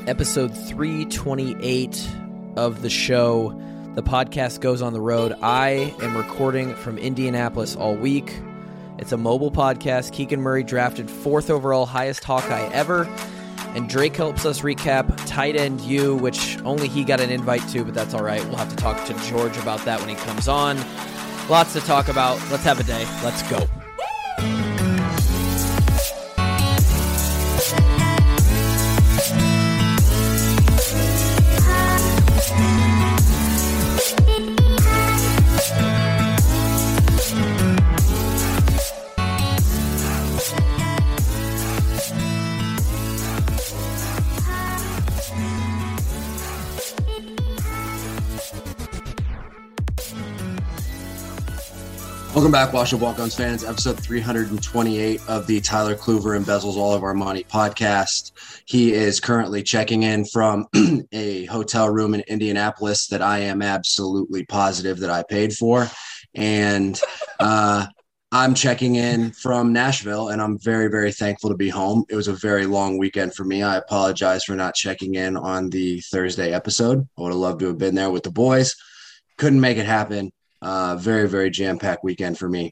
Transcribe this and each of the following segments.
episode 328 of the show. The podcast goes on the road. I am recording from Indianapolis all week. It's a mobile podcast. Keegan Murray drafted 4th overall, highest Hawkeye ever. And Drake helps us recap Tight End U, which only he got an invite to, but that's all right. We'll have to talk to George about that when he comes on. Lots to talk about. Let's have a day. Let's go. Welcome back, Wash Up Walk-Ons fans. Episode 328 of the Tyler Kluver Embezzles All of Our Money podcast. He is currently checking in from a hotel room in Indianapolis that I am absolutely positive that I paid for. And I'm checking in from Nashville, and I'm very, very thankful to be home. It was a very long weekend for me. I apologize for not checking in on the Thursday episode. I would have loved to have been there with the boys. Couldn't make it happen. Very, very jam-packed weekend for me.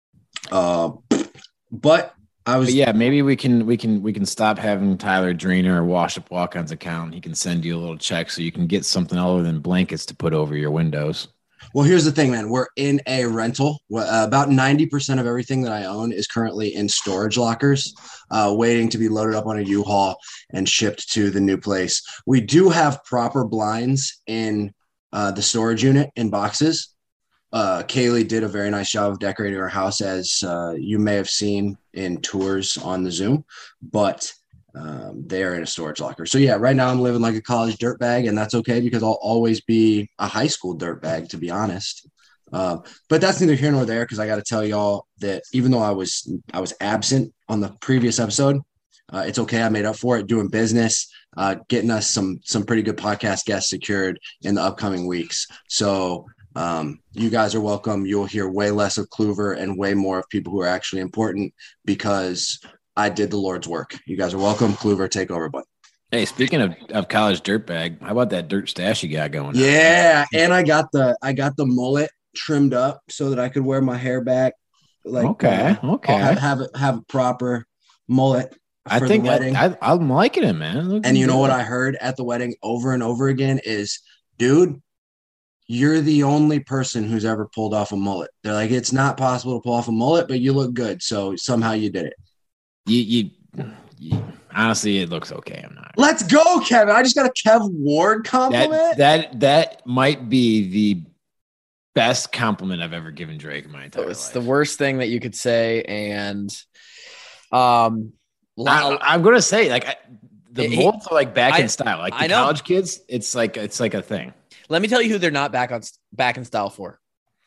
But I was maybe we can stop having Tyler Drainer or Wash Up Walk-Ons account. He can send you a little check so you can get something other than blankets to put over your windows. Well, here's the thing, man. We're in a rental. About 90% of everything that I own is currently in storage lockers, waiting to be loaded up on a U-Haul and shipped to the new place. We do have proper blinds in the storage unit in boxes. Kaylee did a very nice job of decorating her house, as you may have seen in tours on the Zoom, but they are in a storage locker. So yeah, right now I'm living like a college dirtbag, and that's okay because I'll always be a high school dirtbag, to be honest. But that's neither here nor there, because I got to tell y'all that even though I was absent on the previous episode, it's okay. I made up for it doing business, getting us some pretty good podcast guests secured in the upcoming weeks. So you guys are welcome. You'll hear way less of Kluver and way more of people who are actually important, because I did the Lord's work. You guys are welcome. Kluver, take over, bud. Hey, speaking of college dirtbag, how about that dirt stash you got going? Yeah, and I got the mullet trimmed up so that I could wear my hair back. Like okay. Have a proper mullet. I think I'm liking it, man. And you know what I heard at the wedding over and over again is, dude, you're the only person who's ever pulled off a mullet. They're like, it's not possible to pull off a mullet, but you look good. So somehow you did it. You honestly, it looks okay. I'm not. Let's go, Kevin. I just got a Kev Ward compliment. That might be the best compliment I've ever given Drake in my entire life. It's the worst thing that you could say. And I'm going to say, like, the mullets are like back in style. Like the college kids, it's like a thing. Let me tell you who they're not back in style for.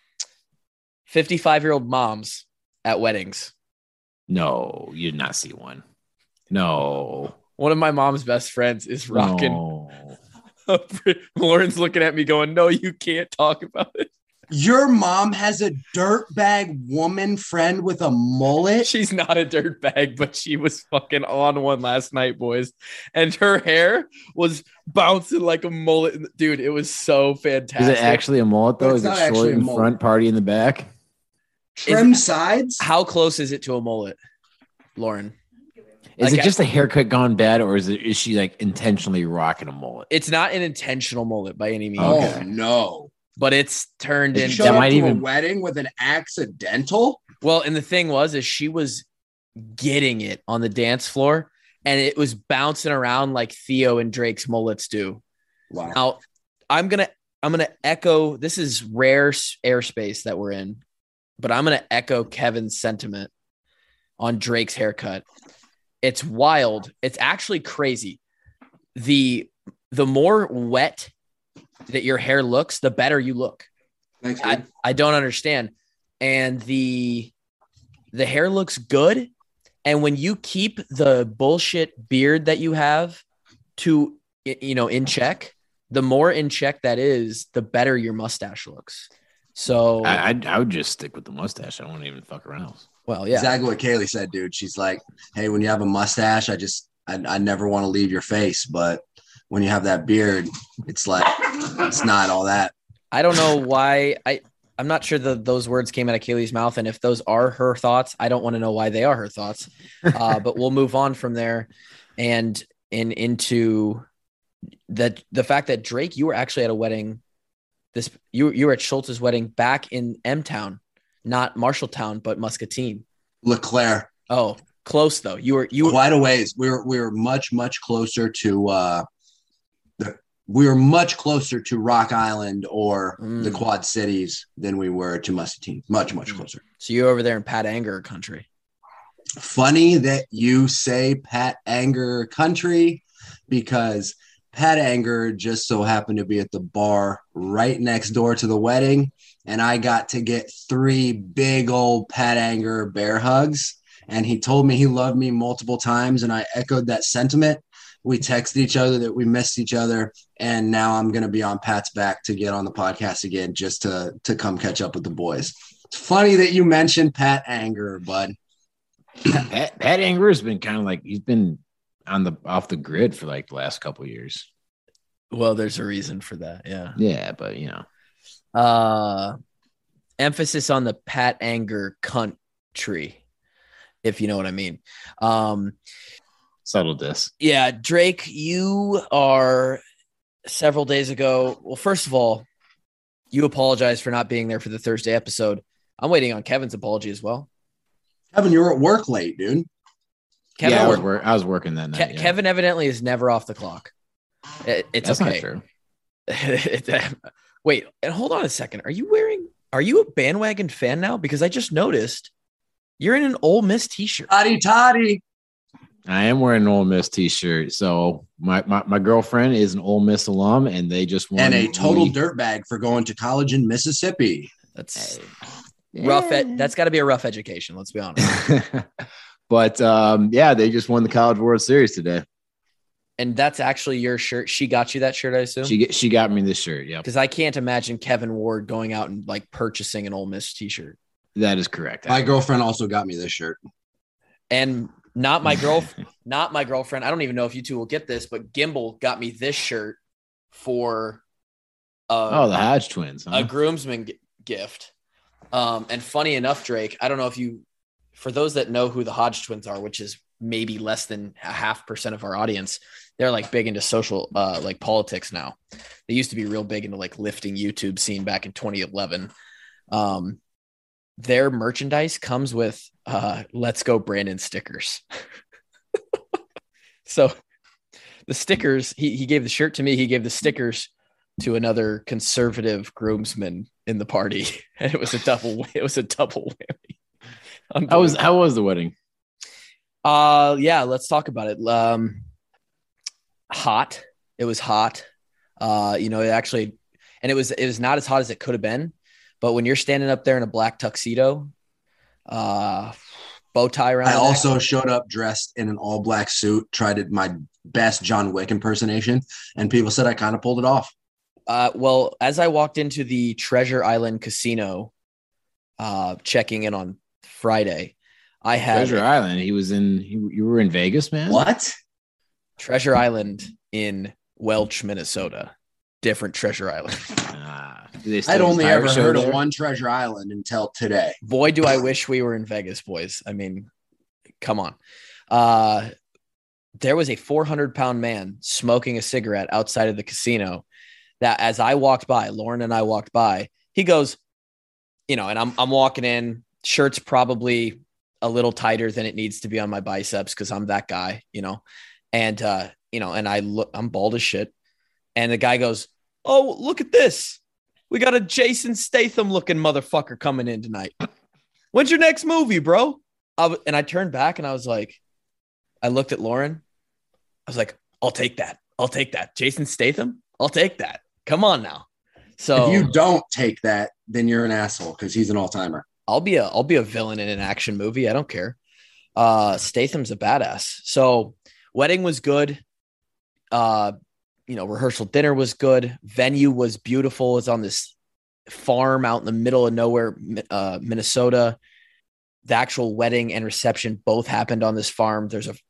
55-year-old moms at weddings. No, you did not see one. No. One of my mom's best friends is rocking. No. Lauren's looking at me going, no, you can't talk about it. Your mom has a dirtbag woman friend with a mullet? She's not a dirtbag, but she was fucking on one last night, boys. And her hair was bouncing like a mullet. Dude, it was so fantastic. Is it actually a mullet, though? Is it short in front, party in the back? Trim sides? How close is it to a mullet, Lauren? Is it just a haircut gone bad, or is she like intentionally rocking a mullet? It's not an intentional mullet by any means. Oh, no. But it's turned into a wedding with an accidental. Well, and the thing is she was getting it on the dance floor, and it was bouncing around like Theo and Drake's mullets do. Wow. Now, I'm gonna echo. This is rare airspace that we're in, but I'm gonna echo Kevin's sentiment on Drake's haircut. It's wild. It's actually crazy. The more wet that your hair looks, the better you look. Thanks, I don't understand. And the hair looks good. And when you keep the bullshit beard that you have in check, the more in check that is, the better your mustache looks. So I would just stick with the mustache. I wouldn't even fuck around. Well, yeah. Exactly what Kaylee said, dude. She's like, hey, when you have a mustache, I never want to leave your face, but when you have that beard, it's like, it's not all that. I don't know why. I'm not sure those words came out of Kaylee's mouth. And if those are her thoughts, I don't want to know why they are her thoughts. But we'll move on from there and into the fact that Drake, you were actually at a wedding. You were at Schultz's wedding back in M-Town, not Marshalltown, but Muscatine. LeClaire. Oh, close though. You were quite a ways. We were much closer to we were much closer to Rock Island or the Quad Cities than we were to Muscatine. Much closer. So you're over there in Pat Anger country. Funny that you say Pat Anger country, because Pat Anger just so happened to be at the bar right next door to the wedding, and I got to get 3 big old Pat Anger bear hugs. And he told me he loved me multiple times, and I echoed that sentiment. We texted each other that we missed each other, and now I'm going to be on Pat's back to get on the podcast again just to come catch up with the boys. It's funny that you mentioned Pat Anger, bud. Pat Anger has been kind of like, he's been off the grid for like the last couple of years. Well, there's a reason for that. Yeah. Yeah, but you know. Emphasis on the Pat Anger country, if you know what I mean. Subtle diss. Yeah, Drake, you are several days ago. Well, first of all, you apologized for not being there for the Thursday episode. I'm waiting on Kevin's apology as well. Kevin, you were at work late, dude. Kevin, I was working that night. Yeah. Kevin evidently is never off the clock. It's That's okay. not true. Wait, and hold on a second. Are you a bandwagon fan now? Because I just noticed you're in an Ole Miss t-shirt. Toddy. I am wearing an Ole Miss t-shirt. So my girlfriend is an Ole Miss alum, and they just won. And a total dirtbag for going to college in Mississippi. That's rough. That's got to be a rough education. Let's be honest. But they just won the College World Series today. And that's actually your shirt. She got you that shirt, I assume? She got me this shirt, yeah. Because I can't imagine Kevin Ward going out and like purchasing an Ole Miss t-shirt. That is correct. My girlfriend also got me this shirt. And not my girlfriend. I don't even know if you two will get this, but Gimbal got me this shirt for the Hodge twins, huh? A groomsman gift. And funny enough, Drake, I don't know if you, for those that know who the Hodge twins are, which is maybe less than 0.5% of our audience, they're like big into social, like politics now. They used to be real big into like lifting YouTube scene back in 2011. Their merchandise comes with Let's Go Brandon stickers. So the stickers, he gave the shirt to me. He gave the stickers to another conservative groomsman in the party. And it was a double whammy. How was the wedding? Yeah, let's talk about it. Hot. It was hot. It actually, and it was not as hot as it could have been. But when you're standing up there in a black tuxedo, bow tie around, I also showed up dressed in an all black suit, tried my best John Wick impersonation, and people said I kind of pulled it off. Well, as I walked into the Treasure Island Casino, checking in on Friday, I had Treasure Island. You were in Vegas, man. What? Treasure Island in Welch, Minnesota. Different Treasure Island. I'd only ever heard of one Treasure Island until today. Boy, do I wish we were in Vegas, boys. I mean, come on. There was a 400-pound man smoking a cigarette outside of the casino that as I walked by, Lauren and I walked by, he goes, and I'm walking in, shirt's probably a little tighter than it needs to be on my biceps because I'm that guy, and, and I'm bald as shit. And the guy goes, "Oh, look at this. We got a Jason Statham looking motherfucker coming in tonight. When's your next movie, bro?" And I turned back and I was like, I looked at Lauren. I was like, I'll take that. Jason Statham, I'll take that. Come on now. So if you don't take that, then you're an asshole because he's an all-timer. I'll be a villain in an action movie. I don't care. Statham's a badass. So wedding was good. Rehearsal dinner was good. Venue was beautiful. It's on this farm out in the middle of nowhere, Minnesota. The actual wedding and reception both happened on this farm. There's a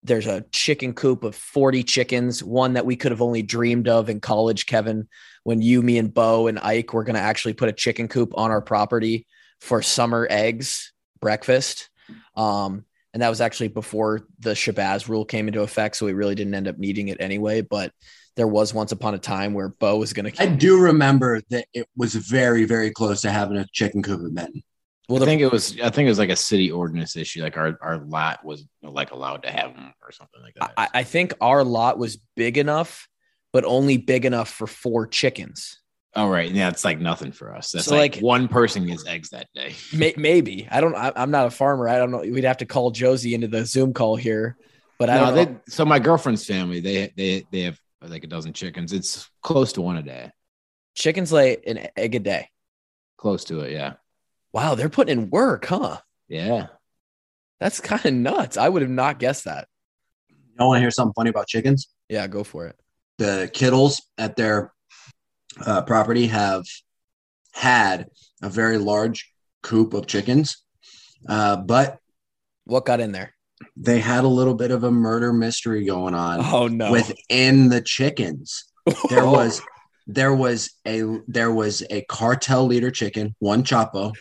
there's a chicken coop of 40 chickens, one that we could have only dreamed of in college, Kevin, when you, me, and Bo and Ike were going to actually put a chicken coop on our property for summer eggs breakfast. And that was actually before the Shabazz rule came into effect, so we really didn't end up needing it anyway. But there was once upon a time where Bo was going to. I do remember that it was very, very close to having a chicken coop at Benton. Well, I think it was like a city ordinance issue. Like our lot was like allowed to have them or something like that. I think our lot was big enough, but only big enough for 4 chickens. Oh, right. Yeah, it's like nothing for us. That's so like one person gets eggs that day. Maybe. I'm not a farmer. I don't know. We'd have to call Josie into the Zoom call here. But I don't know. So my girlfriend's family, they have like a dozen chickens. It's close to one a day. Chickens lay an egg a day. Close to it, yeah. Wow, they're putting in work, huh? Yeah. That's kind of nuts. I would have not guessed that. You want to hear something funny about chickens? Yeah, go for it. The Kittles at their property have had a very large coop of chickens, but what got in there? They had a little bit of a murder mystery going on. Oh no! Within the chickens, there was a cartel leader chicken, one Chapo.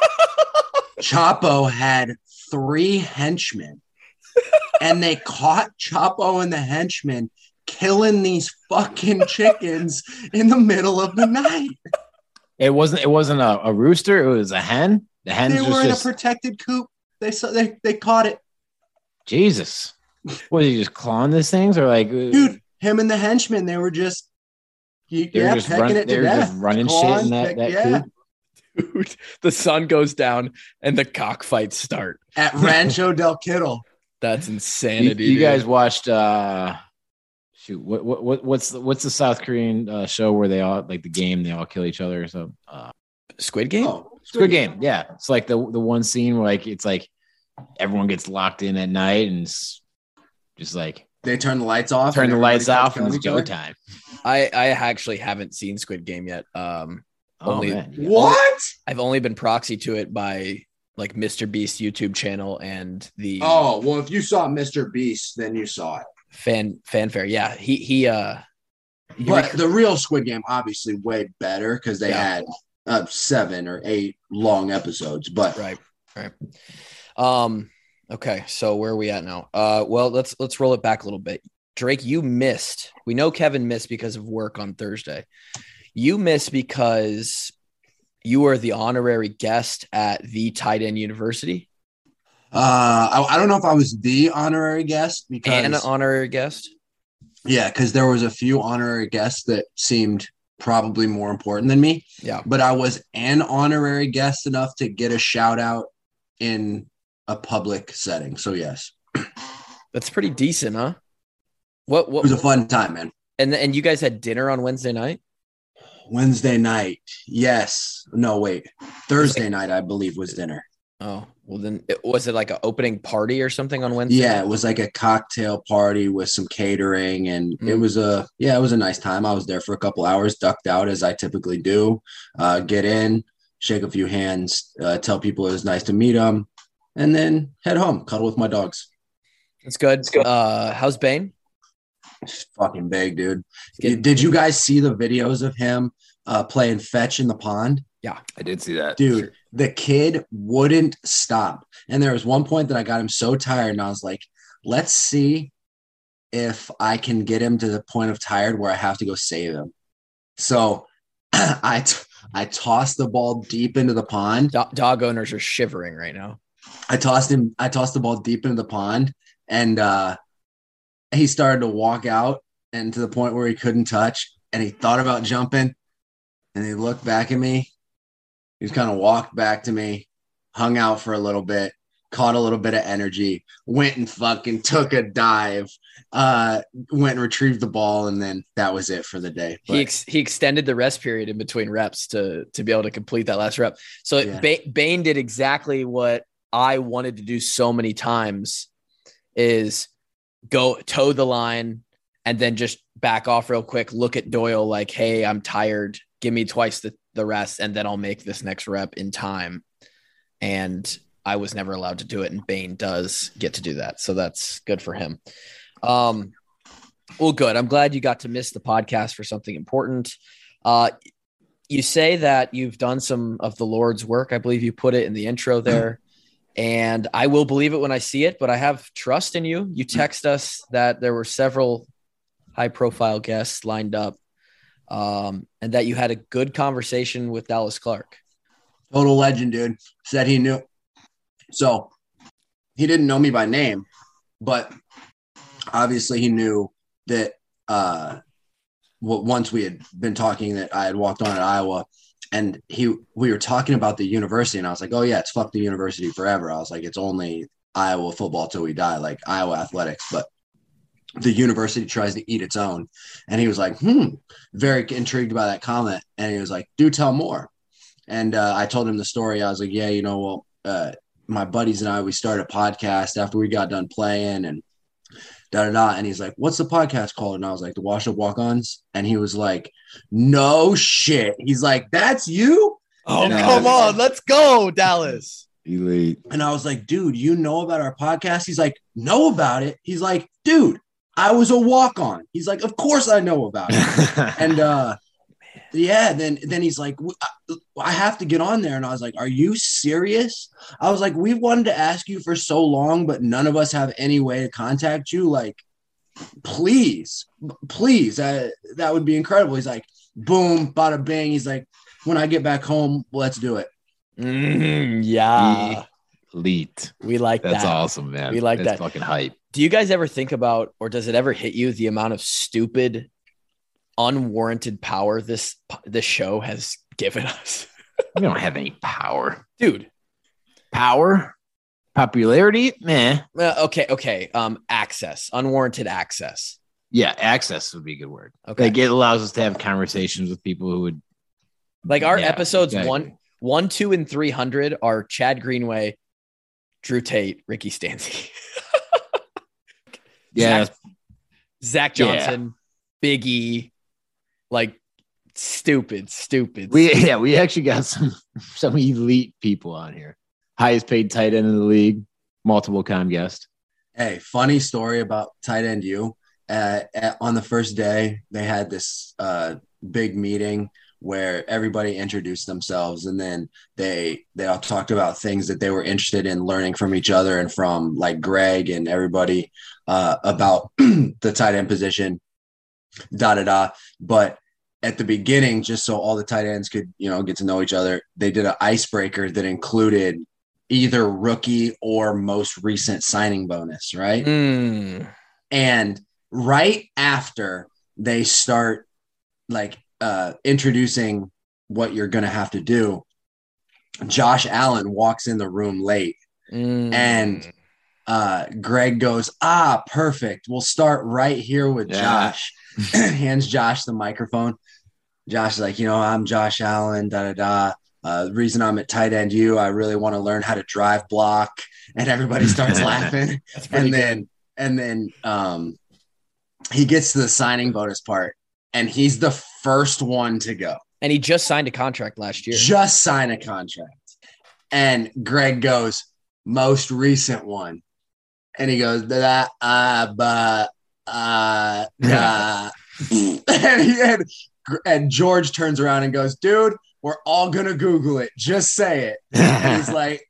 Chapo had 3 henchmen, and they caught Chapo and the henchmen killing these fucking chickens in the middle of the night. It wasn't a rooster. It was a hen. The hen. They were in a protected coop. They caught it. Jesus. Was he just clawing these things or like? Dude, him and the henchmen, they were just pecking it to death. Just running shit in that coop. Dude, the sun goes down and the cockfights start at Rancho del Kittle. That's insanity. You guys watched what's the South Korean show where they all like the game, they all kill each other or something? Squid Game? Oh, Squid Game. Yeah. It's like the one scene where like it's like everyone gets locked in at night and it's just like they turn the lights off. And it's go time. I actually haven't seen Squid Game yet. What? I've only been proxy to it by like Mr. Beast YouTube channel and the. Oh well, if you saw Mr. Beast, then you saw it. Fanfare, yeah. He But the real Squid Game, obviously, way better because they had 7 or 8 long episodes. But right. Okay, so where are we at now? Well, let's roll it back a little bit. Drake, you missed. We know Kevin missed because of work on Thursday. You missed because you were the honorary guest at the Tight End University. I don't know if I was the honorary guest because an honorary guest. Yeah, because there was a few honorary guests that seemed probably more important than me. Yeah, but I was an honorary guest enough to get a shout out in a public setting. So yes, that's pretty decent, huh? What it was a fun time, man. And you guys had dinner on Wednesday night? Wednesday night, yes. No, wait. Thursday night, I believe, was dinner. Oh, well then, was it like an opening party or something on Wednesday? Yeah, it was like a cocktail party with some catering, and it was a nice time. I was there for a couple hours, ducked out as I typically do. Get in, shake a few hands, tell people it was nice to meet them, and then head home, cuddle with my dogs. That's good. How's Bane? It's fucking big, dude. Did you guys see the videos of him playing fetch in the pond? Yeah, I did see that. Dude, sure. The kid wouldn't stop. And there was one point that I got him so tired and I was like, let's see if I can get him to the point of tired where I have to go save him. So I tossed the ball deep into the pond. Dog owners are shivering right now. I tossed the ball deep into the pond and he started to walk out and to the point where he couldn't touch. And he thought about jumping and he looked back at me. He just kind of walked back to me, hung out for a little bit, caught a little bit of energy, went and fucking took a dive, went and retrieved the ball, and then that was it for the day. But he extended the rest period in between reps to be able to complete that last rep. So yeah. Bane did exactly what I wanted to do so many times is go toe the line and then just back off real quick, look at Doyle like, hey, I'm tired. Give me twice the rest, and then I'll make this next rep in time. And I was never allowed to do it, and Bane does get to do that. So that's good for him. Well, good. I'm glad you got to miss the podcast for something important. You say that you've done some of the Lord's work. I believe you put it in the intro there. And I will believe it when I see it, but I have trust in you. You text us that there were several high-profile guests lined up, and that you had a good conversation with Dallas Clark. Total legend, dude. Said he knew. So he didn't know me by name, but obviously he knew that once we had been talking that I had walked on at Iowa, and we were talking about the university, and I was like, oh yeah, it's fuck the university forever. I was like, it's only Iowa football till we die, like Iowa athletics, but the university tries to eat its own. And he was like, very intrigued by that comment. And he was like, do tell more. And I told him the story. I was like, yeah, my buddies and I, we started a podcast after we got done playing and da-da-da. And he's like, what's the podcast called? And I was like, the Wash Up Walk-Ons. And he was like, no shit. He's like, that's you? Oh, come on. Let's go, Dallas. Elite. And I was like, dude, you know about our podcast? He's like, know about it? He's like, dude, I was a walk-on. He's like, of course I know about it. And then he's like, I have to get on there. And I was like, are you serious? I was like, we've wanted to ask you for so long, but none of us have any way to contact you. Like, please, that would be incredible. He's like, boom, bada bing. He's like, when I get back home, let's do it. Yeah. Elite. We like That's that. awesome, man. We like That's that. fucking hype. Do you guys ever think about, or does it ever hit you, the amount of stupid, unwarranted power this show has given us? We don't have any power. Dude. Power? Popularity? Meh. Okay. Access. Unwarranted access. Yeah, access would be a good word. Okay. Like, it allows us to have conversations with people who would. Like our Yeah, episodes exactly. 1, 2, and 300 are Chad Greenway, Drew Tate, Ricky Stanzi. Yeah. Zach Johnson, Big E, like stupid. We actually got some elite people on here. Highest paid tight end in the league, multiple time guest. Hey, funny story about tight end U. On the first day, they had this big meeting where everybody introduced themselves, and then they all talked about things that they were interested in learning from each other and from like Greg and everybody about the tight end position, But at the beginning, just so all the tight ends could, get to know each other, they did an icebreaker that included either rookie or most recent signing bonus, right? And right after they start introducing what you're going to have to do, Josh Allen walks in the room late and Greg goes, perfect. We'll start right here with Josh. Hands Josh the microphone. Josh is like, I'm Josh Allen, the reason I'm at tight end U, I really want to learn how to drive block. And everybody starts laughing. And then he gets to the signing bonus part, and he's the first one to go. And he just signed a contract last year. Just signed a contract. And Greg goes, most recent one. And he goes, and George turns around and goes, dude, we're all going to Google it. Just say it. And he's like,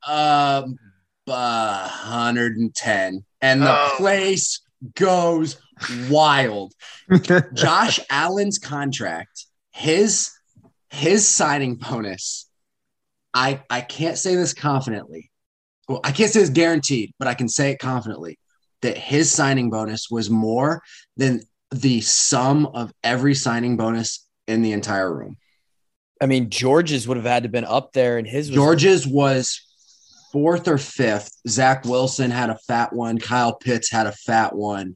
110. And the place goes wild. Josh Allen's contract, his signing bonus, I can't say this confidently. Well, I can't say it's guaranteed, but I can say it confidently that his signing bonus was more than the sum of every signing bonus in the entire room. I mean, George's would have had to been up there, and George's was 4th or 5th. Zach Wilson had a fat one. Kyle Pitts had a fat one.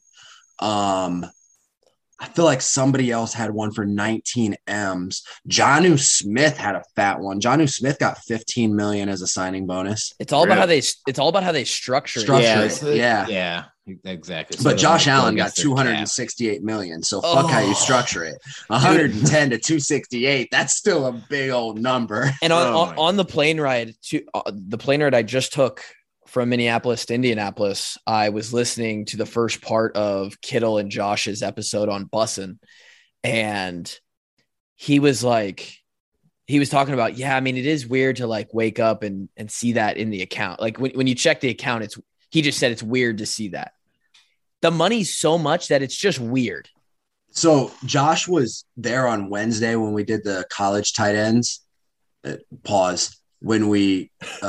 I feel like somebody else had one for 19 M's. Jonnu Smith had a fat one. Jonnu Smith got 15 million as a signing bonus. It's all about how they structure it. Yeah. Exactly. But Josh Allen got against their cap. 268 million. So fuck how you structure it. 110 to 268. That's still a big old number. And on the plane ride I just took from Minneapolis to Indianapolis, I was listening to the first part of Kittle and Josh's episode on Bussin', and he was talking about, yeah, I mean, it is weird to like wake up and see that in the account. Like when you check the account, he just said it's weird to see that. The money's so much that it's just weird. So Josh was there on Wednesday when we did the college tight ends. Pause. When we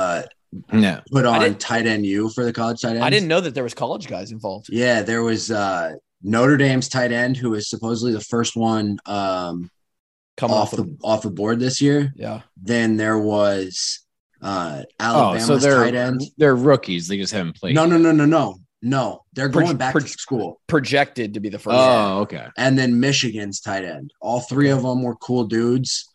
put on tight end U for the college tight ends. I didn't know that there was college guys involved. Yeah, there was Notre Dame's tight end who was supposedly the first one come off the board this year. Yeah. Then there was Alabama's tight end. They're rookies. They just haven't played. No. They're going back to school. Projected to be the first. Oh, okay. And then Michigan's tight end. All three of them were cool dudes.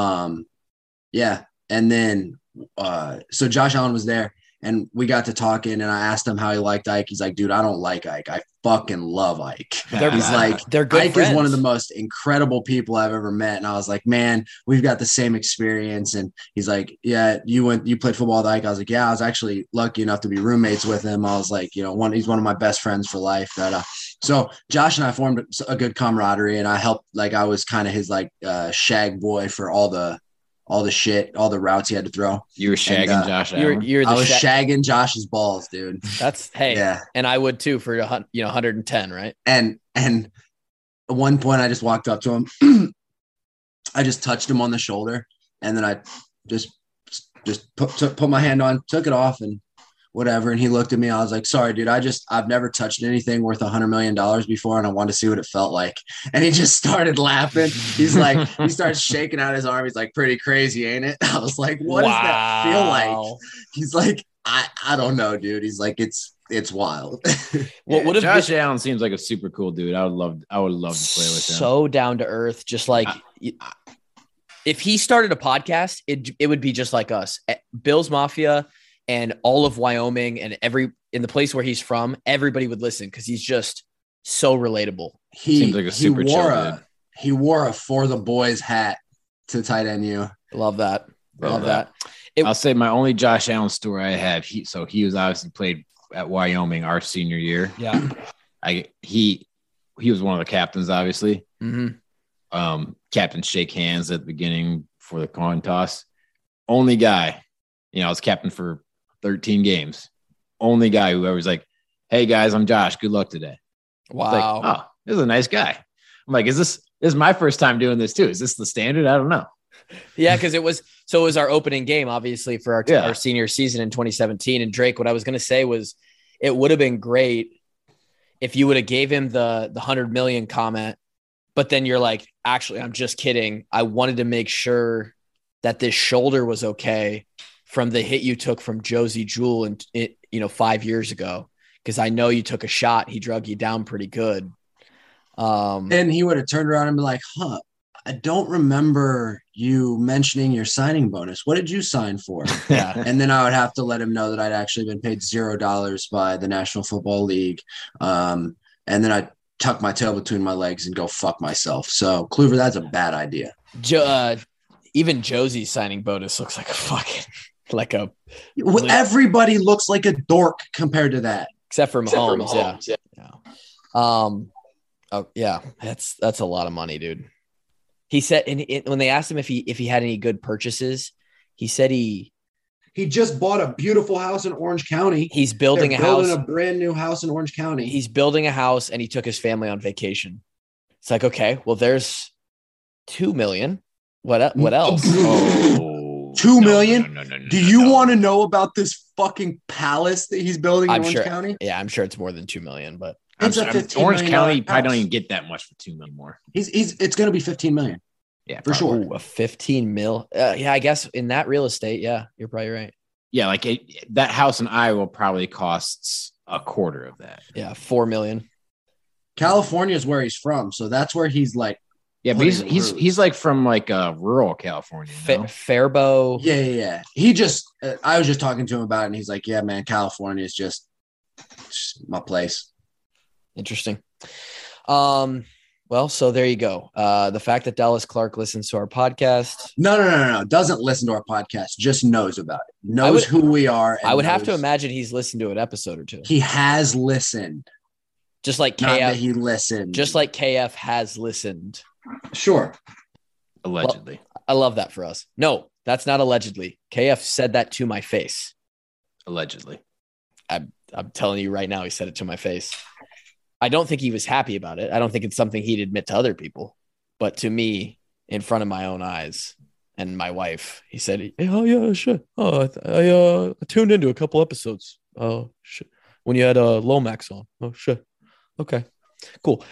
Yeah. And then so Josh Allen was there and we got to talking and I asked him how he liked Ike. He's like, dude, I don't like Ike. I fucking love Ike. He's like, they're good Ike friends. is one of the most incredible people I've ever met. And I was like, man, we've got the same experience. And he's like, yeah, you played football with Ike. I was like, yeah, I was actually lucky enough to be roommates with him. I was like, he's one of my best friends for life. So Josh and I formed a good camaraderie and I helped, like, I was kind of his like shag boy for all the shit, all the routes he had to throw. You were shagging Josh Allen? I was shagging Josh's balls, dude. That's yeah. And I would too for 110, right? And at one point I just walked up to him. I just touched him on the shoulder and then I just put my hand on, took it off and whatever. And he looked at me. I was like, sorry, dude, I've never touched anything worth $100 million before. And I wanted to see what it felt like. And he just started laughing. He's like, he starts shaking out his arm. He's like, pretty crazy, ain't it? I was like, what does that feel like? He's like, I don't know, dude. He's like, it's wild. Well, Josh Allen seems like a super cool dude. I would love to play with him. So down to earth, just like if he started a podcast, it would be just like us. Bills Mafia and all of Wyoming and in the place where he's from, everybody would listen because he's just so relatable. Seems like a super chill dude. He wore a For the Boys hat to tight end U. Love that. Love that. I'll say my only Josh Allen story I have. He was obviously played at Wyoming our senior year. Yeah. He was one of the captains, obviously. Mm-hmm. Captains shake hands at the beginning for the coin toss. Only guy, I was captain for 13 games. Only guy who ever was like, hey guys, I'm Josh. Good luck today. Wow. Like, oh, this is a nice guy. I'm like, this is my first time doing this too. Is this the standard? I don't know. Yeah. Cause it was our opening game, obviously for our senior season in 2017. And Drake, what I was going to say was it would have been great if you would have gave him the 100 million comment, but then you're like, actually, I'm just kidding. I wanted to make sure that this shoulder was okay from the hit you took from Josie Jewell and 5 years ago. Cause I know you took a shot. He drug you down pretty good. And he would have turned around and been like, I don't remember you mentioning your signing bonus. What did you sign for? Yeah. And then I would have to let him know that I'd actually been paid $0 by the National Football League. And then I'd tuck my tail between my legs and go fuck myself. So Kluver, that's a bad idea. Even Josie's signing bonus looks like a fucking everybody looks like a dork compared to that. Except for Mahomes. Yeah. Oh yeah. That's a lot of money, dude. He said, when they asked him if he had any good purchases, he said he just bought a beautiful house in Orange County. He's building a brand new house in Orange County. He's building a house and he took his family on vacation. It's like, okay, well, there's $2 million. What else? $2 million? No. Do you want to know about this fucking palace that he's building in Orange County? Yeah, I'm sure it's more than $2 million, but Orange County probably don't even get that much for $2 million more. It's going to be $15 million. Yeah, for sure. Ooh, a 15 mil. Yeah, I guess in that real estate, yeah, you're probably right. Yeah, like that house in Iowa probably costs a quarter of that. Yeah, $4 million. California is where he's from, so that's where he's like. Yeah, but he's like from like rural California. Faribault. Yeah. He I was just talking to him about it, and he's like, "Yeah, man, California is just my place." Interesting. Well, so there you go. The fact that Dallas Clark listens to our podcast. No. Doesn't listen to our podcast. Just knows about it. Knows who we are. I would have to imagine he's listened to an episode or two. He has listened. Just like Not KF. that he listened. Just like KF has listened. Sure. Allegedly. Well, I love that for us. No, that's not allegedly. KF said that to my face. Allegedly. I'm telling you right now, he said it to my face. I don't think he was happy about it. I don't think it's something he'd admit to other people. But to me, in front of my own eyes and my wife, he said, hey, oh, yeah, sure. Oh, I tuned into a couple episodes. Oh, shit. When you had Lomax on. Oh, shit. Okay, cool.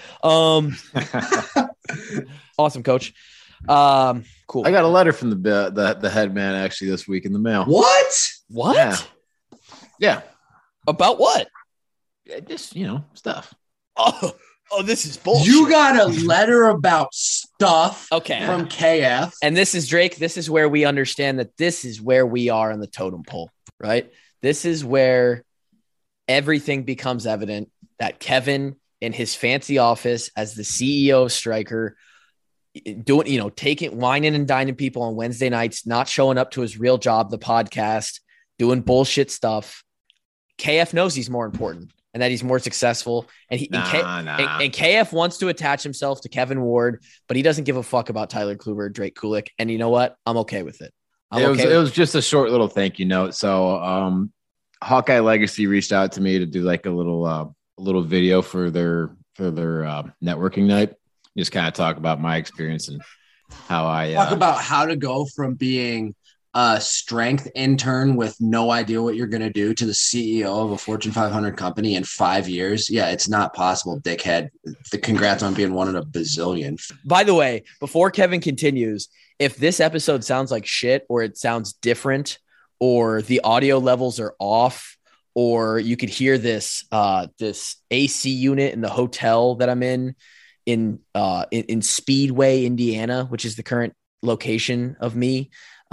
Awesome, coach. Cool. I got a letter from the head man actually this week in the mail. What? Yeah. About what? Just, stuff. Oh, this is bullshit. You got a letter about stuff from KF. And this is Drake. This is where we understand that this is where we are on the totem pole, right? This is where everything becomes evident that Kevin in his fancy office as the CEO of Stryker doing, whining and dining people on Wednesday nights, not showing up to his real job, the podcast, doing bullshit stuff. KF knows he's more important and that he's more successful. And and KF wants to attach himself to Kevin Ward, but he doesn't give a fuck about Tyler Kluber, Drake Kulik. And you know what? I'm okay with it. It was just a short little thank you note. So Hawkeye Legacy reached out to me to do like a little video for their networking night. Just kind of talk about my experience and how I talk about how to go from being a strength intern with no idea what you're going to do to the CEO of a Fortune 500 company in 5 years. Yeah, it's not possible, dickhead. Congrats on being one in a bazillion. By the way, before Kevin continues, if this episode sounds like shit or it sounds different or the audio levels are off or you could hear this AC unit in the hotel that I'm in Speedway, Indiana, which is the current location of me,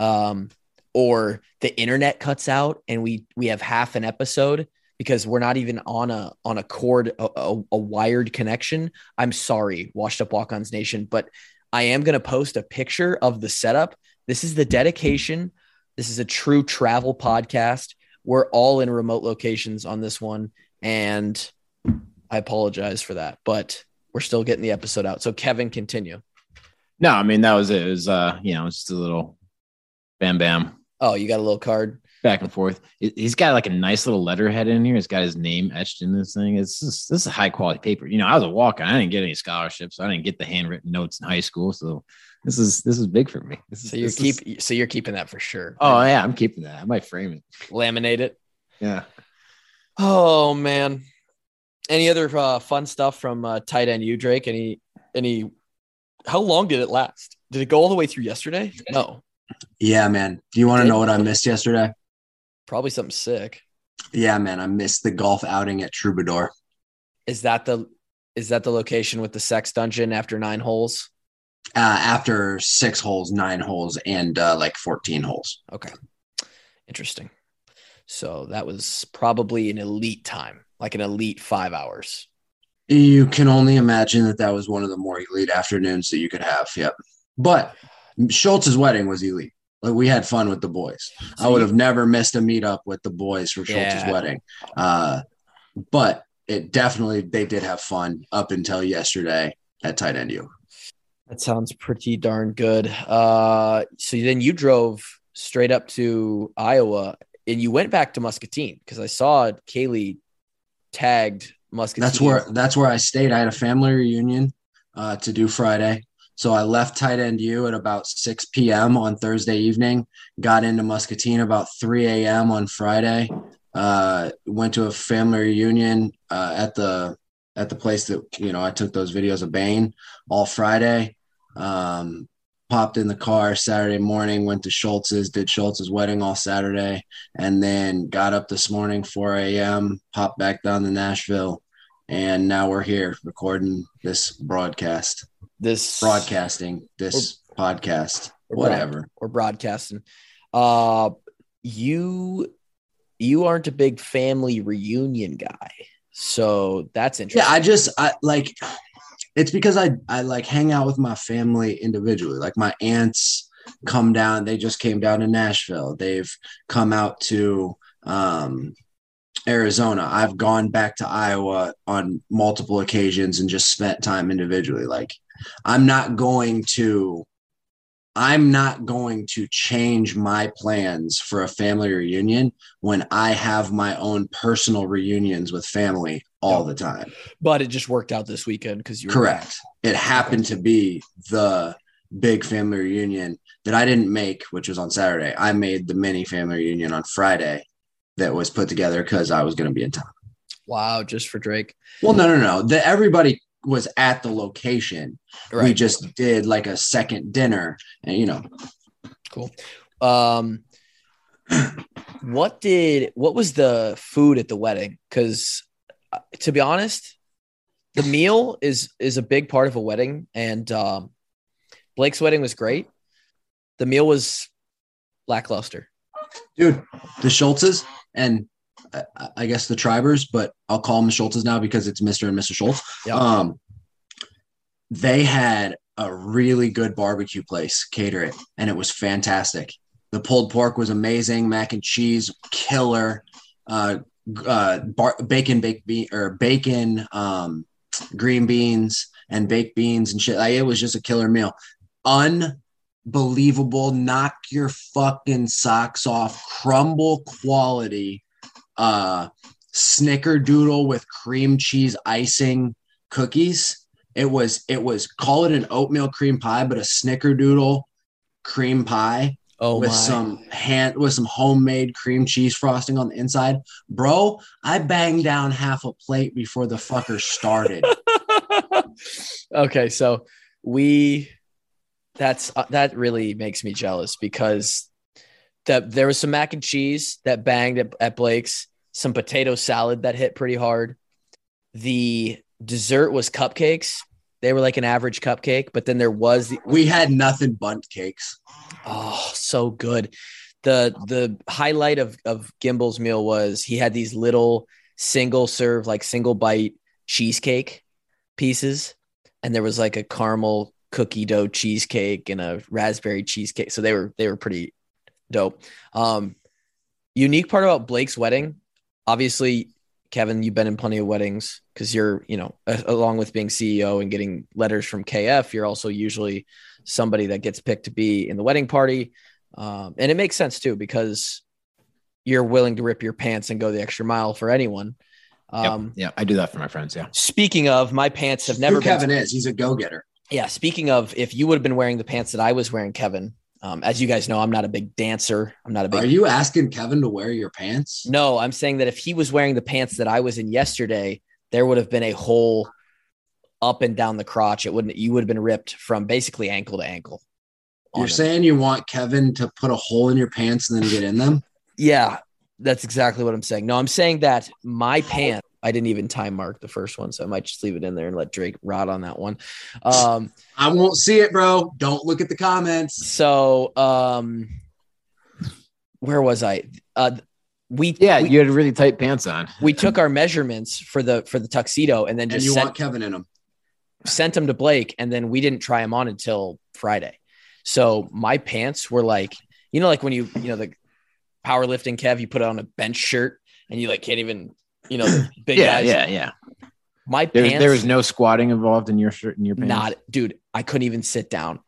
or the internet cuts out and we have half an episode because we're not even on a cord, a wired connection. I'm sorry, Washed Up Walk-Ons Nation, but I am going to post a picture of the setup. This is the dedication. This is a true travel podcast. We're all in remote locations on this one, and I apologize for that, but we're still getting the episode out. So Kevin, continue. No, I mean, that was it. It was, just a little bam. Oh, you got a little card back and forth. He's got like a nice little letterhead in here. It's got his name etched in this thing. This is high quality paper. I was a walk-on. I didn't get any scholarships. I didn't get the handwritten notes in high school. So this is big for me. So you're keeping that for sure. Oh yeah, I'm keeping that. I might frame it, laminate it. Yeah. Oh man. Any other fun stuff from Tight End U, Drake? Any? How long did it last? Did it go all the way through yesterday? No. Yeah, man. Do you want to know what I missed yesterday? Probably something sick. Yeah, man. I missed the golf outing at Troubadour. Is that the location with the sex dungeon after 9 holes? After 6 holes, 9 holes, and 14 holes. Okay. Interesting. So that was probably an elite time, like an elite 5 hours. You can only imagine that was one of the more elite afternoons that you could have. Yep. But Schultz's wedding was elite. Like, we had fun with the boys. So I would have never missed a meetup with the boys for Schultz's wedding. But they did have fun up until yesterday at Tight End U. That sounds pretty darn good. So then you drove straight up to Iowa and you went back to Muscatine because I saw Kaylee tagged Muscatine. That's where I stayed. I had a family reunion to do Friday. So I left Tight End U at about 6 p.m. on Thursday evening, got into Muscatine about 3 a.m. on Friday, went to a family reunion at the place that, I took those videos of Bane all Friday, popped in the car Saturday morning, went to Schultz's, did Schultz's wedding all Saturday, and then got up this morning, 4 a.m., popped back down to Nashville, and now we're here recording this podcast. Podcast, whatever. We're broadcasting. You aren't a big family reunion guy. So that's interesting. Yeah, I like it's because I like hang out with my family individually. Like my aunts come down, they just came down to Nashville. They've come out to Arizona. I've gone back to Iowa on multiple occasions and just spent time individually. Like I'm not going to change my plans for a family reunion when I have my own personal reunions with family all the time. But it just worked out this weekend because you were correct. It happened to be the big family reunion that I didn't make, which was on Saturday. I made the mini family reunion on Friday that was put together because I was going to be in town. Wow, just for Drake. Well, no. Everybody was at the location. Right. We just did like a second dinner, and you know. Cool. What was the food at the wedding? Because to be honest, the meal is a big part of a wedding, and Blake's wedding was great. The meal was lackluster. Dude, the Schultzes and I guess the Tribers, but I'll call them the Schultzes now because it's Mr. and Mrs. Schultz. Yep. They had a really good barbecue place cater it, and it was fantastic. The pulled pork was amazing. Mac and cheese, killer. Bacon, green beans and baked beans and shit. Like, it was just a killer meal. Unbelievable. Knock your fucking socks off. Crumble quality. Snickerdoodle with cream cheese icing cookies. It was call it an oatmeal cream pie, but a snickerdoodle cream pie with some homemade cream cheese frosting on the inside. Bro, I banged down half a plate before the fucker started. Okay, so that really makes me jealous because there was some mac and cheese that banged at Blake's, some potato salad that hit pretty hard. The dessert was cupcakes. They were like an average cupcake, but then we had nothing but cakes. Oh, so good. The highlight of Gimbel's meal was he had these little single bite cheesecake pieces, and there was like a caramel cookie dough cheesecake and a raspberry cheesecake. So they were pretty dope. Unique part about Blake's wedding, obviously, Kevin, you've been in plenty of weddings because you're, along with being CEO and getting letters from KF, you're also usually somebody that gets picked to be in the wedding party. And it makes sense too, because you're willing to rip your pants and go the extra mile for anyone. Yeah, I do that for my friends. Yeah. Speaking of, my pants have never been. Kevin is. He's a go-getter. Yeah. Speaking of, if you would have been wearing the pants that I was wearing, Kevin, as you guys know, I'm not a big dancer. Are you asking Kevin to wear your pants? No, I'm saying that if he was wearing the pants that I was in yesterday, there would have been a hole up and down the crotch. You would have been ripped from basically ankle to ankle. You're saying you want Kevin to put a hole in your pants and then get in them? Yeah, that's exactly what I'm saying. No, I'm saying that my pants, I didn't even time mark the first one, so I might just leave it in there and let Drake rot on that one. I won't see it, bro. Don't look at the comments. So, where was I? You had really tight pants on. We took our measurements for the tuxedo and then just want Kevin in them. Sent them to Blake, and then we didn't try them on until Friday. So my pants were like, like when the powerlifting Kev, you put it on a bench shirt and you can't even, the big guys. Yeah. My pants. There was no squatting involved in your shirt and your pants. Dude, I couldn't even sit down.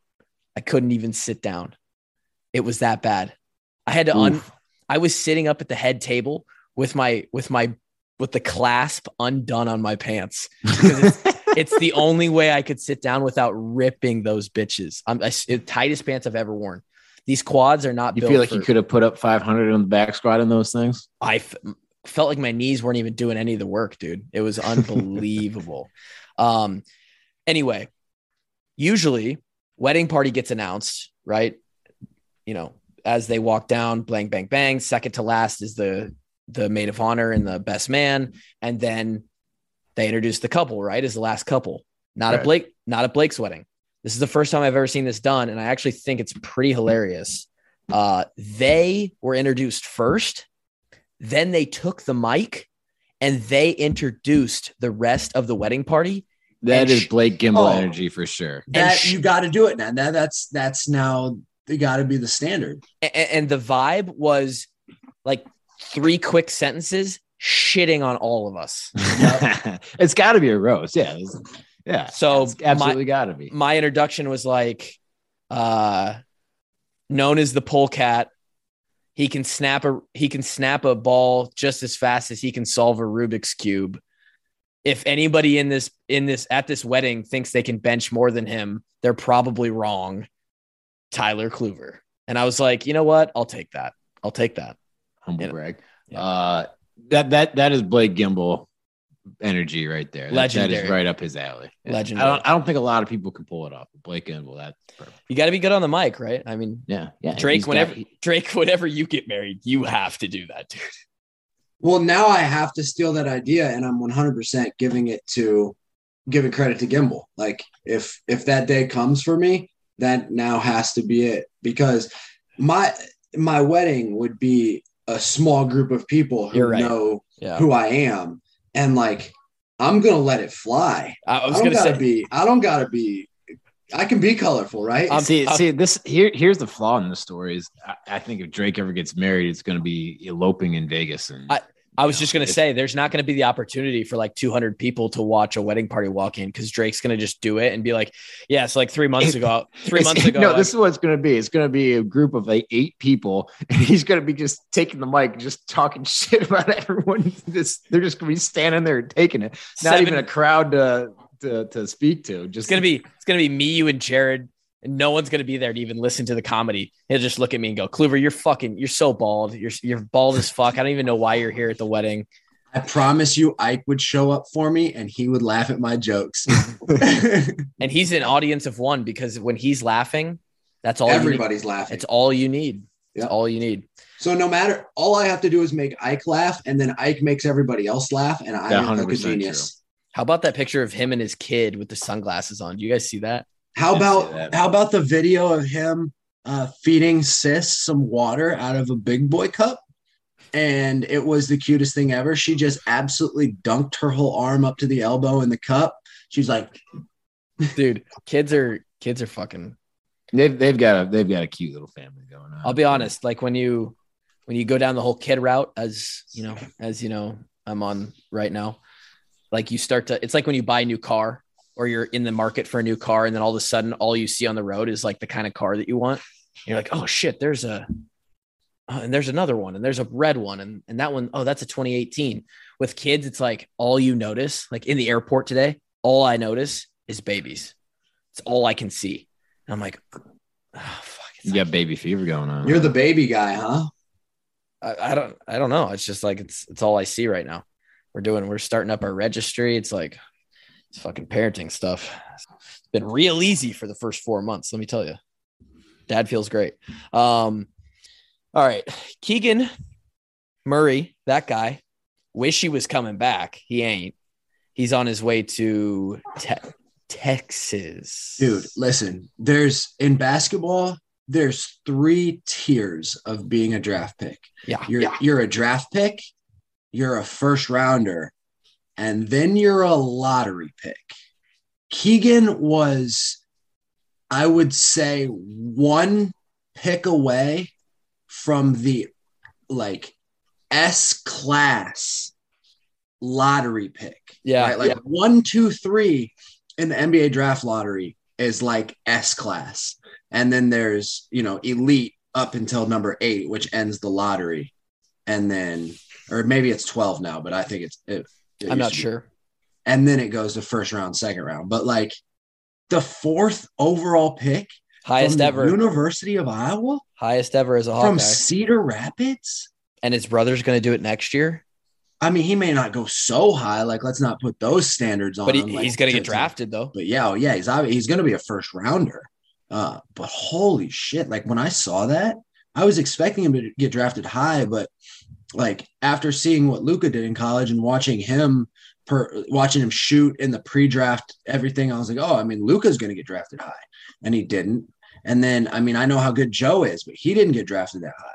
It was that bad. I had to I was sitting up at the head table with the clasp undone on my pants. It's the only way I could sit down without ripping those bitches. The tightest pants I've ever worn. These quads are not built. You feel like you could have put up 500 on the back squat in those things? I felt like my knees weren't even doing any of the work, dude. It was unbelievable. Anyway, usually wedding party gets announced, right? As they walk down, bang, bang, bang. Second to last is the maid of honor and the best man. And then they introduce the couple, right? As the last couple, not at Blake's wedding. This is the first time I've ever seen this done. And I actually think it's pretty hilarious. They were introduced first. Then they took the mic and they introduced the rest of the wedding party. That is Blake Gimbel energy for sure. That you got to do it now. That's now they got to be the standard. And the vibe was like 3 quick sentences shitting on all of us. It's got to be a roast. Yeah. Yeah. So it's absolutely got to be. My introduction was like, known as the polecat. He can snap a ball just as fast as he can solve a Rubik's cube. If anybody in this at this wedding thinks they can bench more than him, they're probably wrong. Tyler Kluver. And I was like, you know what? I'll take that. Humble brag. Yeah. That is Blake Gimbel energy right there. Legendary. That is right up his alley. Yeah. Legendary. I don't think a lot of people can pull it off. Blake Gimbel, that's perfect. You got to be good on the mic, right? I mean, yeah. Drake, whenever you get married, you have to do that, dude. Well, now I have to steal that idea, and I'm 100% giving credit to Gimbel. Like if that day comes for me, that now has to be it, because my wedding would be a small group of people who know who I am, and like I'm gonna let it fly. I don't gotta be. I can be colorful, right? Here's the flaw in the story is I think if Drake ever gets married, it's going to be eloping in Vegas. And I was just going to say, there's not going to be the opportunity for like 200 people to watch a wedding party walk in, because Drake's going to just do it and be like, yeah, it's like 3 months ago. No, this is what it's going to be. It's going to be a group of like 8 people, and he's going to be just taking the mic, just talking shit about everyone. They're just going to be standing there and taking it. Not even a crowd to speak to. Just it's gonna be me, you, and Jared, and no one's gonna be there to even listen to the comedy. He'll just look at me and go, Kluver, you're so bald. You're bald as fuck. I don't even know why you're here at the wedding. I promise you, Ike would show up for me and he would laugh at my jokes. And he's an audience of one, because when he's laughing, that's all everybody's laughing. It's all you need. It's all you need. So all I have to do is make Ike laugh, and then Ike makes everybody else laugh, and I look like a genius. True. How about that picture of him and his kid with the sunglasses on? Do you guys see that? How about the video of him feeding Sis some water out of a big boy cup? And it was the cutest thing ever. She just absolutely dunked her whole arm up to the elbow in the cup. She's like, dude, kids are fucking. They've got a cute little family going on. I'll be honest. Like when you go down the whole kid route, as you know, I'm on right now. Like it's like when you buy a new car, or you're in the market for a new car, and then all of a sudden all you see on the road is like the kind of car that you want. And you're like, oh shit, and there's another one, and there's a red one, and that one, oh, that's a 2018. With kids, it's like all you notice, like in the airport today, all I notice is babies. It's all I can see. And I'm like, oh, fuck. You got baby fever going on. You're the baby guy, huh? I don't know. It's just like, it's all I see right now. We're starting up our registry. It's like, it's fucking parenting stuff. It's been real easy for the first 4 months. Let me tell you, Dad feels great. All right. Keegan Murray, that guy, wish he was coming back. He ain't. He's on his way to Texas. Dude, listen, in basketball, there's 3 tiers of being a draft pick. Yeah. You're a draft pick, you're a first rounder, and then you're a lottery pick. Keegan was, I would say, 1 pick away from the like S-class lottery pick. Yeah. Right? Like 1, 2, 3 in the NBA draft lottery is like S-class. And then there's, elite up until number 8, which ends the lottery. And then, or maybe it's 12 now, but I think I'm not sure. And then it goes to first round, second round. But like the 4th overall pick, highest ever, University of Iowa, highest ever as a Hawkeye, from Cedar Rapids, and his brother's going to do it next year. I mean, he may not go so high. Like, let's not put those standards on. But him, he's going to get drafted, though. But yeah, he's going to be a first rounder. But holy shit! Like when I saw that, I was expecting him to get drafted high, but like after seeing what Luka did in college and watching him shoot in the pre-draft, everything, I was like, oh, I mean, Luka's going to get drafted high, and he didn't. And then, I mean, I know how good Joe is, but he didn't get drafted that high.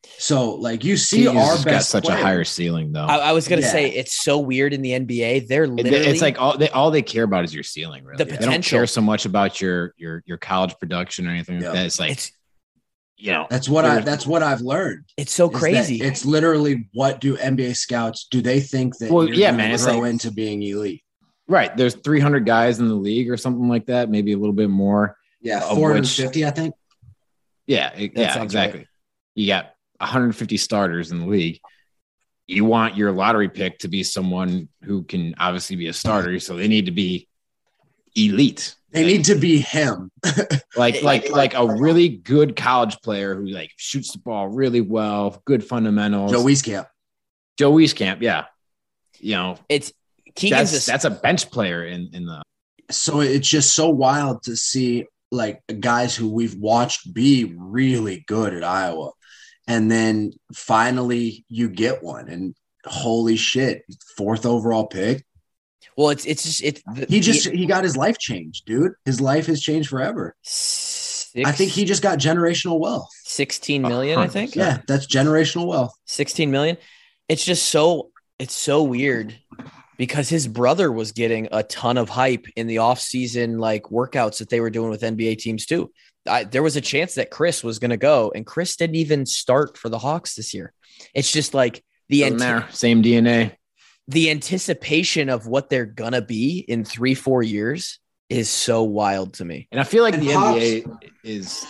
So like you see Keegan's our just got best such player. a higher ceiling though. I was gonna Yeah. say it's so weird in the NBA. They're literally It's like all they care about is your ceiling. Really, The they don't potential. care so much about your college production or anything Yeah. like that. It's like it's That's what I've learned. it's so is that crazy. It's literally what do NBA scouts do they think that Well, you're yeah, gonna man, it's grow like- into being elite? right. There's 300 guys in the league or something like that, maybe a little bit more. Yeah, Of 450, I think. Yeah, That sounds exactly. You got 150 starters in the league. You want your lottery pick to be someone who can obviously be a starter, so they need to be elite. They need to be him. like a really good college player who like shoots the ball really well, good fundamentals. Joe Wieskamp. Joe Wieskamp, yeah. You know, It's Keegan's that's a bench player in the So it's just so wild to see like guys who we've watched be really good at Iowa. And then finally you get one and holy shit, 4th overall pick. well, it's just He got his life changed, dude. His life has changed forever. I think he just got generational wealth. 16 million, I think. Yeah, that's generational wealth. 16 million. It's just it's so weird because his brother was getting a ton of hype in the offseason like workouts that they were doing with NBA teams too. There was a chance that Chris was going to go, and Chris didn't even start for the Hawks this year. It's just like same DNA. the anticipation of what they're going to be in 3-4 years is so wild to me. And I feel like And the Pops- NBA is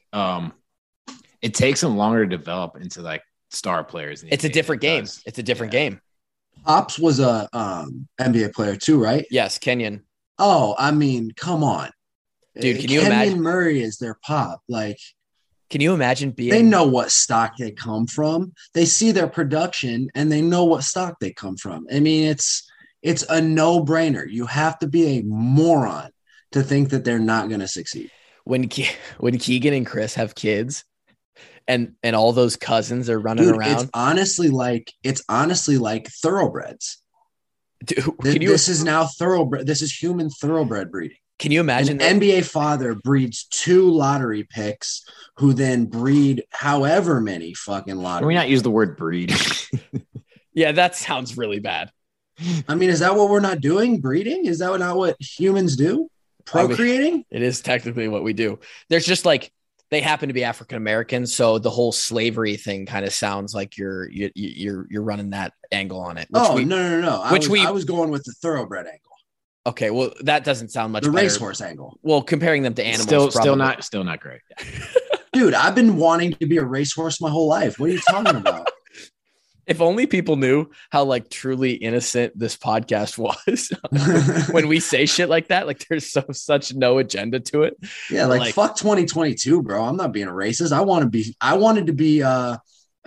it takes them longer to develop into like star players. than It's a it different game. does. It's a different Yeah. game. Pops was a NBA player too, right? Yes, Kenyon. Oh, I mean, come on. Dude, can you Kenyon imagine- Murray is their pop. Like Can you imagine being they know what stock they come from. They see their production and they know what stock they come from. I mean, it's a no-brainer. You have to be a moron to think that they're not going to succeed. when Keegan and Chris have kids and all those cousins are running Dude, around? it's honestly like thoroughbreds. Dude, This is now thoroughbred. This is human thoroughbred breeding. can you imagine An that? NBA father breeds 2 lottery picks who then breed however many fucking Can we lottery. not use the word breed? Yeah, that sounds really bad. I mean, is that what we're not doing? Breeding? Is that not what humans do? Procreating? It is technically what we do. There's just like they happen to be African Americans, so the whole slavery thing kind of sounds like you're running that angle on it. No. I was going with the thoroughbred angle, Okay, well that doesn't sound much the better. racehorse angle. Well, comparing them to animals, still probably. not great. Dude, I've been wanting to be a racehorse my whole life. What are you talking about? If only people knew how like truly innocent this podcast was when we say shit like that. Like there's such no agenda to it. Yeah, like fuck 2022, bro. I'm not being a racist. I wanted to be how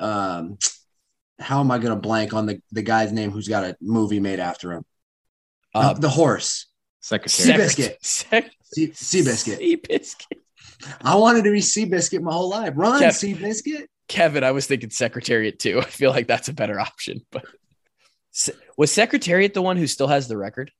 am I gonna blank on the guy's name who's got a movie made after him? The horse. Secretary. Seabiscuit. Seabiscuit. Seabiscuit. I wanted to be Seabiscuit my whole life. Run, Kev- Seabiscuit. Kevin, I was thinking Secretariat too. I feel like that's a better option. But was Secretariat the one who still has the record?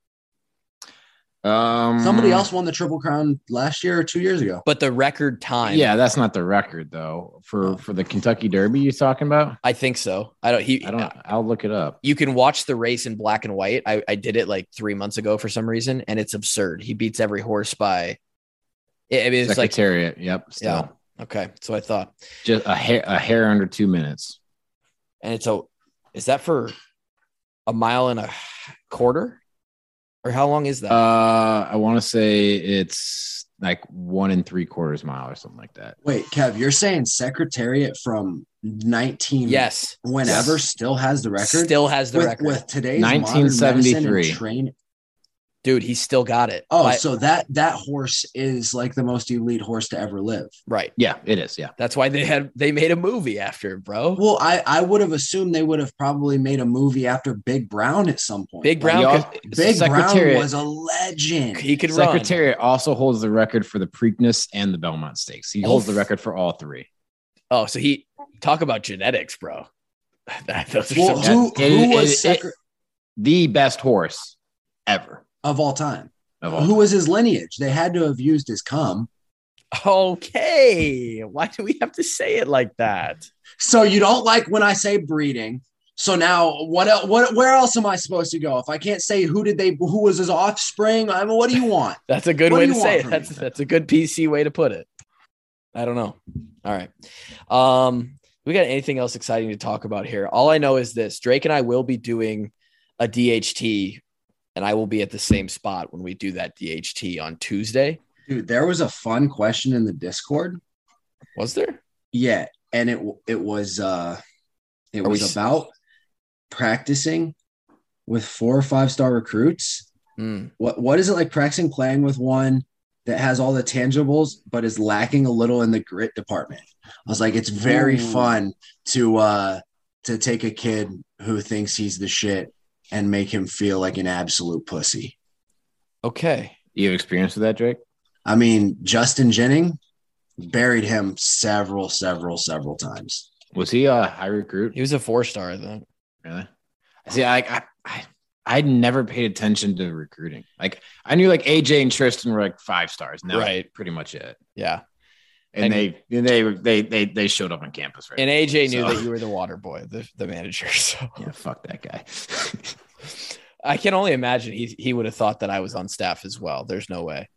Somebody else won the Triple Crown last year or 2 years ago. But the record time, Yeah, that's not the record though. For the Kentucky Derby you're talking about? I think so. I'll look it up. You can watch the race in black and white. I did it like 3 months ago for some reason, and it's absurd. He beats every horse by. It's like Secretariat. Yep. Still. yeah. Okay, so I thought, Just a hair under 2 minutes. and is that for a mile and a quarter, or how long is that? I want to say it's like 1 3/4 mile or something like that. Wait, Kev, you're saying Secretariat from 19 yes, whenever still has the record? still has the record, with today's 1973. train. dude. He's still got it. Oh, But- so that horse is like the most elite horse to ever live. right. Yeah, it is. Yeah. That's why they made a movie after it, bro. Well, I would have assumed they would have probably made a movie after Big Brown at some point. Big Brown, Big Brown Secretariat. was a legend. he could run. Secretariat also holds the record for the Preakness and the Belmont Stakes. He holds the record for all three. Oh, so he talk about genetics, bro. Those are Well, some who was the best horse ever of all time? of all Who was his lineage? They had to have used his cum. Okay. Why do we have to say it like that? So you don't like when I say breeding. So now what else, where else am I supposed to go? If I can't say who was his offspring, I mean, what do you want? That's a good What way do to you say want it. from me? That's a good PC way to put it. I don't know. All right. We got anything else exciting to talk about here? All I know is this: Drake and I will be doing a DHT, and I will be at the same spot when we do that DHT on Tuesday. Dude, there was a fun question in the Discord. Was there? Yeah, and it was about practicing with 4 or 5 star recruits. What is it like practicing playing with one that has all the tangibles but is lacking a little in the grit department? I was like, it's very fun to take a kid who thinks he's the shit and make him feel like an absolute pussy. Okay. You have experience with that, Drake? I mean, Justin Jennings buried him several times. Was he a high recruit? He was a 4-star, I think. Really? See, I never paid attention to recruiting. Like, I knew like AJ and Tristan were like 5 stars, and that was pretty much it. Yeah. And they showed up on campus, right? And AJ knew that you were the water boy, the manager. So yeah, fuck that guy. I can only imagine he would have thought that I was on staff as well. There's no way.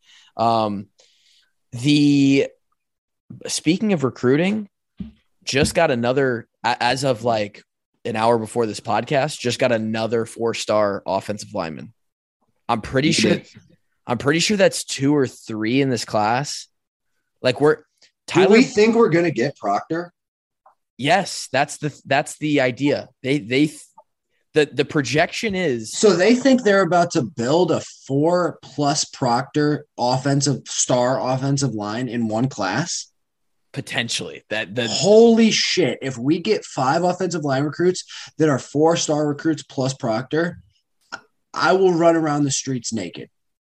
Speaking of recruiting, just got another, as of like an hour before this podcast, just got another 4-star offensive lineman. I'm pretty sure that's 2 or 3 in this class. Like do we think we're gonna get Proctor? Yes, that's the idea. The projection is, so they think they're about to build a 4+ Proctor offensive line in one class. Potentially. Holy shit. If we get 5 offensive line recruits that are 4-star recruits plus Proctor, I will run around the streets naked.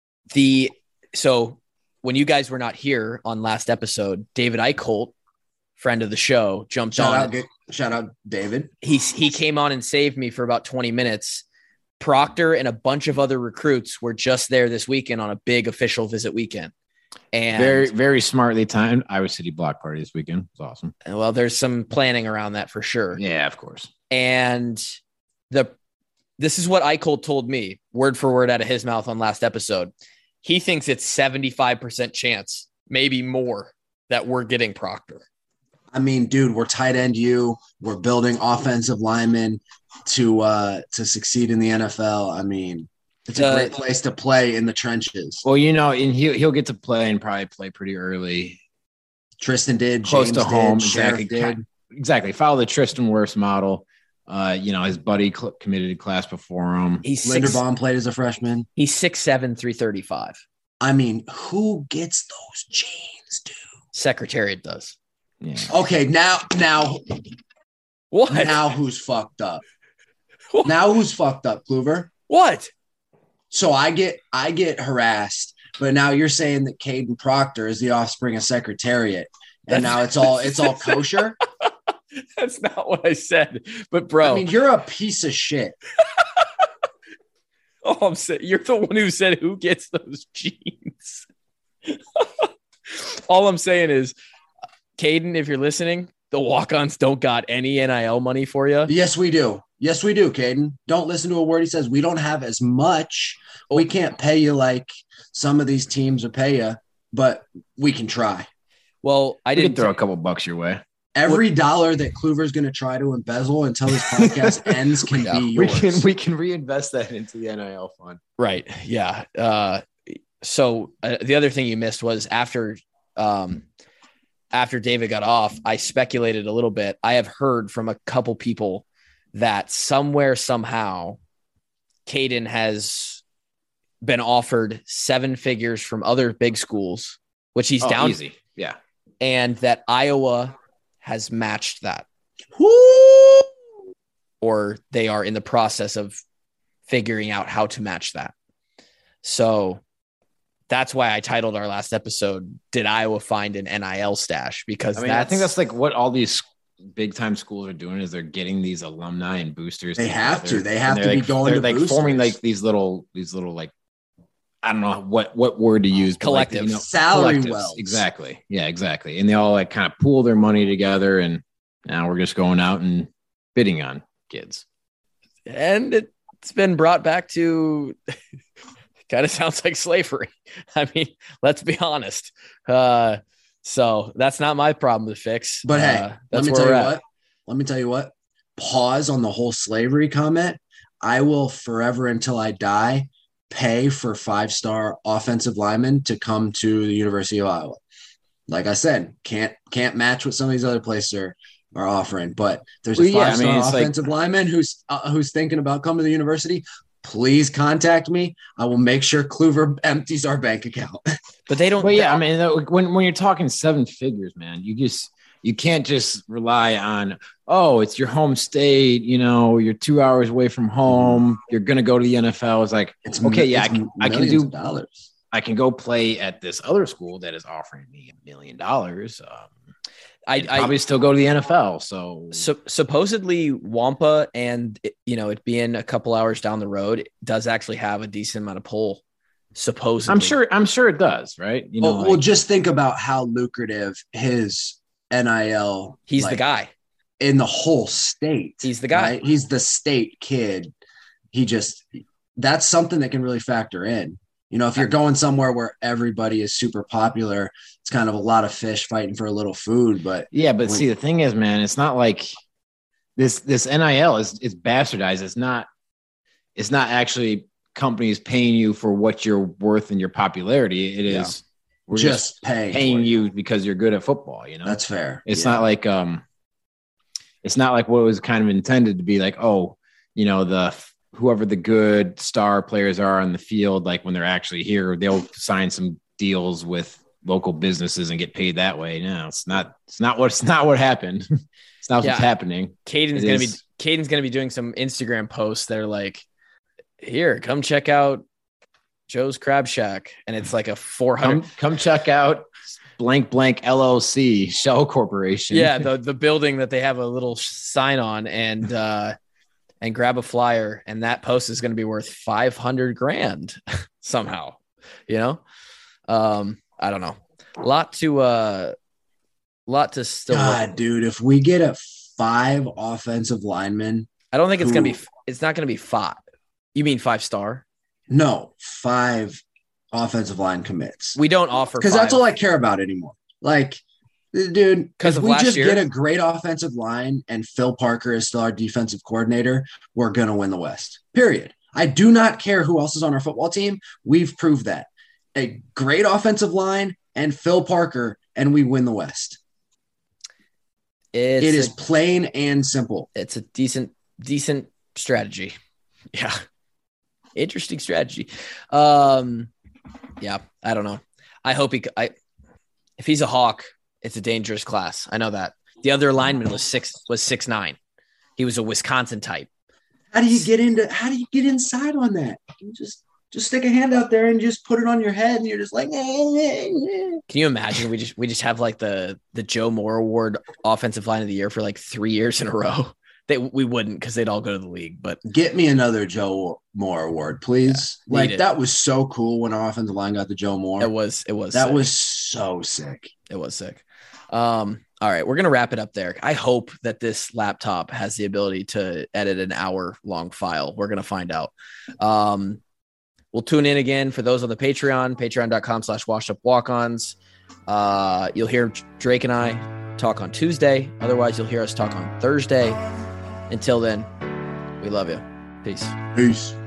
So when you guys were not here on last episode, David Eichholt, friend of the show, jumped on. Shout out David. He came on and saved me for about 20 minutes. Proctor and a bunch of other recruits were just there this weekend on a big official visit weekend. And very, very smartly timed Iowa City block party this weekend. It was awesome. Well, there's some planning around that for sure. Yeah, of course. And this is what Eichholt told me, word for word out of his mouth on last episode. He thinks it's 75% chance, maybe more, that we're getting Proctor. I mean, dude, we're tight end we're building offensive linemen to succeed in the NFL. I mean, it's a great place to play in the trenches. Well, and he'll get to play and probably play pretty early. Tristan did, close James to home. did, Exactly. Did. Exactly. Follow the Tristan Wirfs model. His buddy committed to class before him. Linderbaum played as a freshman. He's 6'7", 335. I mean, who gets those jeans, dude? Secretariat does. Yeah. Okay, now what? Now who's fucked up? What? Now who's fucked up, Kluver? What? So I get harassed, but now you're saying that Caden Proctor is the offspring of Secretariat, and now it's all kosher. That's not what I said, but bro, I mean, you're a piece of shit. Oh, I'm saying you're the one who said who gets those jeans. All I'm saying is, Caden, if you're listening, the walk-ons don't got any NIL money for you. Yes, we do. Yes, we do, Caden. Don't listen to a word he says. We don't have as much. We can't pay you like some of these teams will pay you, but we can try. Well, I didn't throw a couple bucks your way. Every dollar that Kluver's going to try to embezzle until this podcast ends can be yours. We can reinvest that into the NIL fund. Right. Yeah. So the other thing you missed was after David got off, I speculated a little bit. I have heard from a couple people that somewhere, somehow, Caden has been offered 7 figures from other big schools, which he's down. Easy. Yeah. And that Iowa has matched that. Woo! Or they are in the process of figuring out how to match that. So that's why I titled our last episode, Did Iowa Find an NIL Stash? Because I think that's like what all these big time schools are doing is they're getting these alumni and boosters. They have to be going to like boosters. forming like these little like I don't know what word to use. Collective. Salary collectives. wells. Exactly. Yeah, exactly. And they all like kind of pool their money together, and now we're just going out and bidding on kids. And it's been brought back to kind of sounds like slavery. I mean, let's be honest. So that's not my problem to fix. But hey, that's let me tell you what. Pause on the whole slavery comment. I will forever until I die pay for 5-star offensive linemen to come to the University of Iowa. Like I said, can't match what some of these other places are offering. But there's a 5-star offensive lineman who's thinking about coming to the university. Please contact me. I will make sure Kluver empties our bank account. But they don't. Well, yeah, I mean, when you're talking 7 figures, man, you can't just rely on, oh, it's your home state, you're 2 hours away from home, you're going to go to the NFL. It's like, I can go play at this other school that is offering me $1 million. I probably still go to the NFL. So supposedly Wampa and it being a couple hours down the road, it does actually have a decent amount of pull. Supposedly, I'm sure it does, right? Well, just think about how lucrative his NIL. He's the guy in the whole state. He's the guy. Right? He's the state kid. That's something that can really factor in. If you're going somewhere where everybody is super popular, it's kind of a lot of fish fighting for a little food. But see, the thing is, man, it's not like this NIL is bastardized. It's not actually companies paying you for what you're worth and your popularity. It is we're just paying you because you're good at football. That's fair. It's not like what it was kind of intended to be like. Oh, whoever the good star players are on the field, like when they're actually here, they'll sign some deals with local businesses and get paid that way. No, it's not what happened. It's not what's happening. Caden's going to be doing some Instagram posts that are like, here, come check out Joe's Crab Shack. And it's like a 400. Come check out blank LLC Shell Corporation. Yeah. The building that they have a little sign on and grab a flyer. And that post is going to be worth $500,000 somehow, I don't know. A lot to still. God, dude, if we get a 5 offensive linemen, I don't think it's not going to be 5. You mean 5-star? No, 5 offensive line commits. We don't offer because that's all I care about anymore. Like, dude, because if we just get a great offensive line and Phil Parker is still our defensive coordinator, we're gonna win the West. Period. I do not care who else is on our football team. We've proved that. A great offensive line and Phil Parker, and we win the West. It is plain and simple. It's a decent strategy. Yeah. Interesting strategy. Yeah, I don't know. I hope if he's a Hawk, it's a dangerous class. I know that. The other lineman was 6'9". He was a Wisconsin type. How do you get inside on that? You just stick a hand out there and just put it on your head and you're just like, Can you imagine we just have like the Joe Moore Award Offensive Line of the Year for like 3 years in a row? We wouldn't because they'd all go to the league. But get me another Joe Moore Award, please. Yeah, that was so cool when our offensive line got the Joe Moore. It was. That sick. Was so sick. It was sick. All right, we're gonna wrap it up there. I hope that this laptop has the ability to edit an hour-long file. We're gonna find out. We'll tune in again for those on the Patreon, patreon.com/washedupwalk-ons. You'll hear Drake and I talk on Tuesday. Otherwise, you'll hear us talk on Thursday. Until then, we love you. Peace.